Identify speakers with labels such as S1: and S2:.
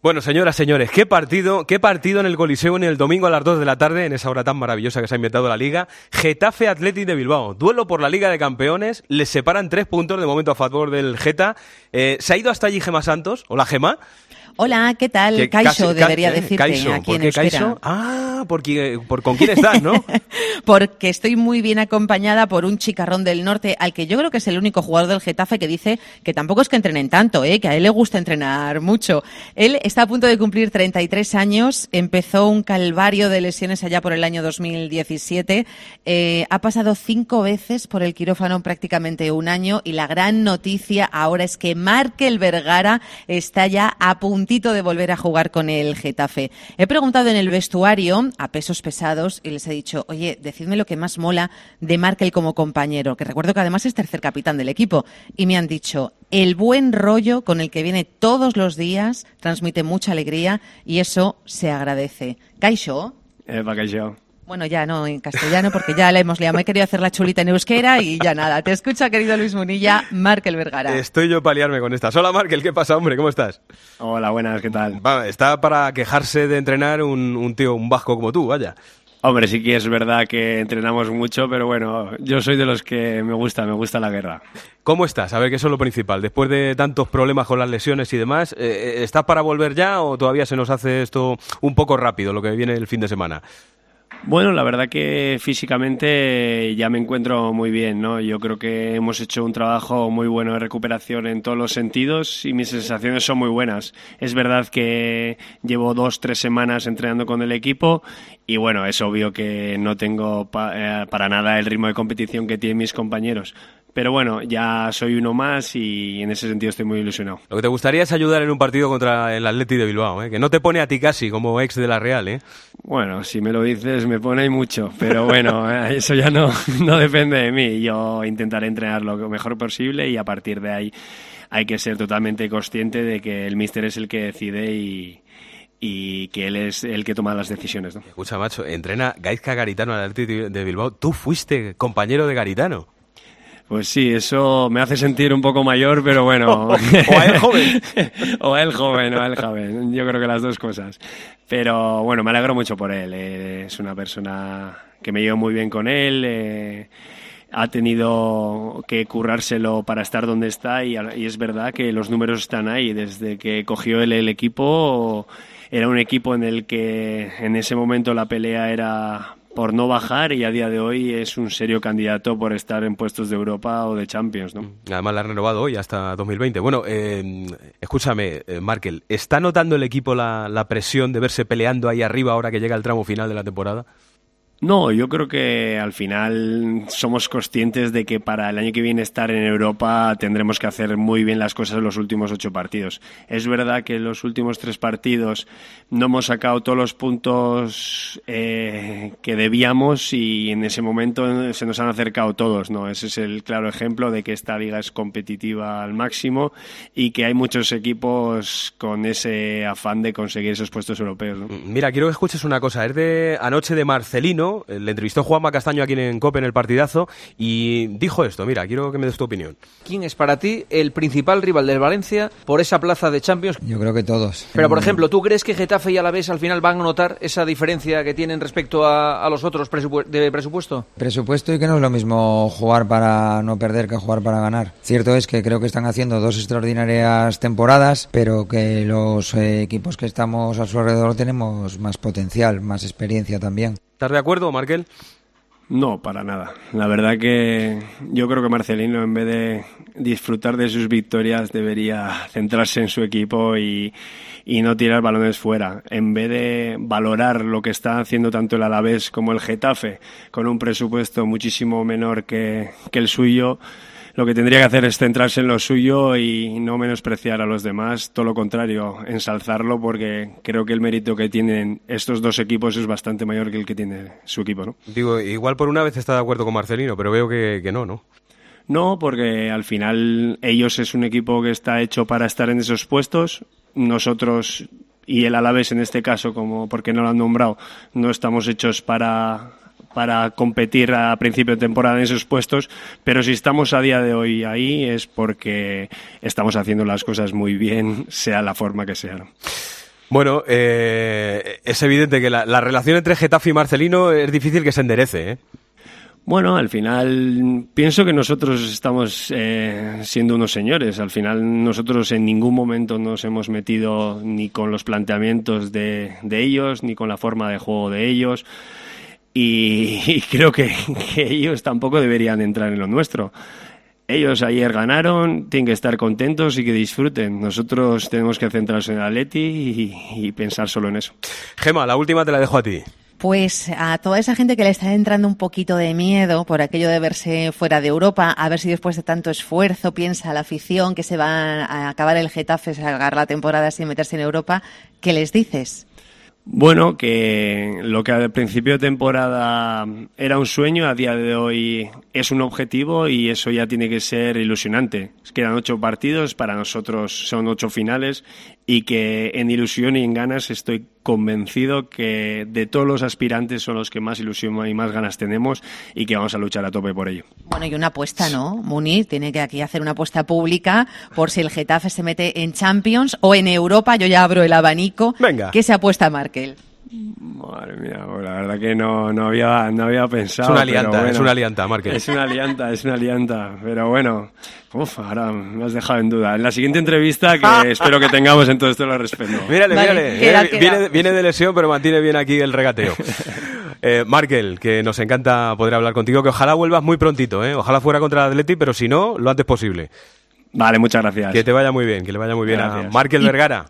S1: Bueno, señoras, señores, qué partido en el Coliseo en el domingo a las 2 de la tarde, en esa hora tan maravillosa que se ha inventado la Liga. Getafe Athletic de Bilbao, duelo por la Liga de Campeones, les separan 3 puntos de momento a favor del Geta. Se ha ido hasta allí Gemma Santos. Hola, Gemma.
S2: Hola, ¿qué tal? Kaixo, debería decirte
S1: Kaixo.
S2: aquí
S1: ¿Por
S2: en
S1: qué
S2: euskera.
S1: Kaixo? Por con quién estás, ¿no?
S2: Porque estoy muy bien acompañada por un chicarrón del norte, al que yo creo que es el único jugador del Getafe que dice que tampoco es que entrenen tanto, que a él le gusta entrenar mucho. Él está a punto de cumplir 33 años, empezó un calvario de lesiones allá por el año 2017, ha pasado 5 veces por el quirófano en prácticamente un año, y la gran noticia ahora es que Markel Vergara está ya a puntito de volver a jugar con el Getafe. He preguntado en el vestuario a pesos pesados y les he dicho, oye, decidme lo que más mola de Markel como compañero, que recuerdo que además es tercer capitán del equipo, y me han dicho, el buen rollo con el que viene todos los días transmite mucha alegría y eso se agradece. ¿Kaixo?
S3: Kaixo.
S2: Bueno, ya no en castellano porque ya la hemos liado. Me he querido hacer la chulita en euskera y ya nada. Te escucha, querido Luis Munilla, Markel Vergara.
S1: Estoy yo para liarme con estas. Hola, Markel, ¿qué pasa, hombre? ¿Cómo estás?
S3: Hola, buenas, ¿qué tal?
S1: Está para quejarse de entrenar un tío, un vasco como tú, vaya.
S3: Hombre, sí que es verdad que entrenamos mucho, pero bueno, yo soy de los que me gusta la guerra.
S1: ¿Cómo estás? A ver, que eso es lo principal. Después de tantos problemas con las lesiones y demás, ¿estás para volver ya o todavía se nos hace esto un poco rápido, lo que viene el fin de semana?
S3: Bueno, la verdad que físicamente ya me encuentro muy bien, ¿no? Yo creo que hemos hecho un trabajo muy bueno de recuperación en todos los sentidos y mis sensaciones son muy buenas. Es verdad que llevo 2-3 semanas entrenando con el equipo y bueno, es obvio que no tengo para nada el ritmo de competición que tienen mis compañeros. Pero bueno, ya soy uno más y en ese sentido estoy muy ilusionado.
S1: Lo que te gustaría es ayudar en un partido contra el Athletic de Bilbao, que no te pone a ti casi como ex de la Real, ¿eh?
S3: Bueno, si me lo dices me pone mucho, pero bueno, eso ya no depende de mí. Yo intentaré entrenar lo mejor posible y a partir de ahí hay que ser totalmente consciente de que el míster es el que decide y que él es el que toma las decisiones, ¿no?
S1: Escucha, macho, entrena Gaizka Garitano al Athletic de Bilbao. Tú fuiste compañero de Garitano.
S3: Pues sí, eso me hace sentir un poco mayor, pero bueno.
S1: O a él joven.
S3: o a él joven. Yo creo que las dos cosas. Pero bueno, me alegro mucho por él. Es una persona que me llevo muy bien con él. Ha tenido que currárselo para estar donde está y es verdad que los números están ahí. Desde que cogió él el equipo, era un equipo en el que en ese momento la pelea era por no bajar y a día de hoy es un serio candidato por estar en puestos de Europa o de Champions, ¿no?
S1: Además la ha renovado hoy hasta 2020. Bueno, escúchame, Markel, ¿está notando el equipo la presión de verse peleando ahí arriba ahora que llega el tramo final de la temporada?
S3: No, yo creo que al final somos conscientes de que para el año que viene estar en Europa tendremos que hacer muy bien las cosas en los últimos 8 partidos. Es verdad que en los últimos 3 partidos no hemos sacado todos los puntos que debíamos y en ese momento se nos han acercado todos, ¿no? Ese es el claro ejemplo de que esta liga es competitiva al máximo y que hay muchos equipos con ese afán de conseguir esos puestos europeos, ¿no?
S1: Mira, quiero que escuches una cosa. Es de anoche de Marcelino. Le entrevistó Juanma Castaño aquí en COPE en el partidazo y dijo esto. Mira, quiero que me des tu opinión.
S4: ¿Quién es para ti el principal rival del Valencia por esa plaza de Champions?
S5: Yo creo que todos.
S4: Pero, por ejemplo, ¿tú crees que Getafe y Alavés al final van a notar esa diferencia que tienen respecto a los otros de presupuesto?
S5: Presupuesto y que no es lo mismo jugar para no perder que jugar para ganar. Cierto es que creo que están haciendo 2 extraordinarias temporadas, pero que los equipos que estamos a su alrededor tenemos más potencial, más experiencia también.
S1: ¿Estás de acuerdo, Markel?
S3: No, para nada. La verdad que yo creo que Marcelino, en vez de disfrutar de sus victorias, debería centrarse en su equipo y no tirar balones fuera. En vez de valorar lo que está haciendo tanto el Alavés como el Getafe, con un presupuesto muchísimo menor que el suyo, lo que tendría que hacer es centrarse en lo suyo y no menospreciar a los demás, todo lo contrario, ensalzarlo, porque creo que el mérito que tienen estos 2 equipos es bastante mayor que el que tiene su equipo, ¿no?
S1: Digo, igual por una vez está de acuerdo con Marcelino, pero veo que no, ¿no?
S3: No, porque al final ellos es un equipo que está hecho para estar en esos puestos, nosotros y el Alavés en este caso, como porque no lo han nombrado, no estamos hechos para competir a principio de temporada en esos puestos, pero si estamos a día de hoy ahí es porque estamos haciendo las cosas muy bien, sea la forma que sea, ¿no?
S1: Bueno, es evidente que la relación entre Getafe y Marcelino es difícil que se enderece, ¿eh?
S3: Bueno, al final pienso que nosotros estamos siendo unos señores. Al final nosotros en ningún momento nos hemos metido ni con los planteamientos de ellos, ni con la forma de juego de ellos. Y creo que ellos tampoco deberían entrar en lo nuestro. Ellos ayer ganaron, tienen que estar contentos y que disfruten. Nosotros tenemos que centrarnos en el Atleti y pensar solo en eso.
S1: Gema, la última te la dejo a ti.
S2: Pues a toda esa gente que le está entrando un poquito de miedo por aquello de verse fuera de Europa, a ver si después de tanto esfuerzo piensa la afición que se va a acabar el Getafe, salgar la temporada sin meterse en Europa, ¿qué les dices?
S3: Bueno, que lo que al principio de temporada era un sueño, a día de hoy es un objetivo y eso ya tiene que ser ilusionante. Quedan 8 partidos, para nosotros son 8 finales y que en ilusión y en ganas estoy convencido que de todos los aspirantes son los que más ilusión y más ganas tenemos y que vamos a luchar a tope por ello.
S2: Bueno, y una apuesta, ¿no? Munir tiene que aquí hacer una apuesta pública por si el Getafe se mete en Champions o en Europa. Yo ya abro el abanico.
S1: Venga.
S2: ¿Qué se apuesta Markel?
S3: Madre mía, la verdad que no había pensado.
S1: Es una alianta,
S3: bueno,
S1: es una alianta, Markel.
S3: Es una alianta, pero bueno, ahora me has dejado en duda. En la siguiente entrevista, que espero que tengamos, entonces te lo respeto.
S1: Mírale,
S2: Vale,
S1: mírale.
S2: queda.
S1: Viene de lesión, pero mantiene bien aquí el regateo. Markel, que nos encanta poder hablar contigo, que ojalá vuelvas muy prontito, ¿eh? Ojalá fuera contra el Atleti, pero si no, lo antes posible.
S3: Vale, muchas gracias.
S1: Que te vaya muy bien, que le vaya muy bien
S3: Gracias.
S1: a Markel Vergara.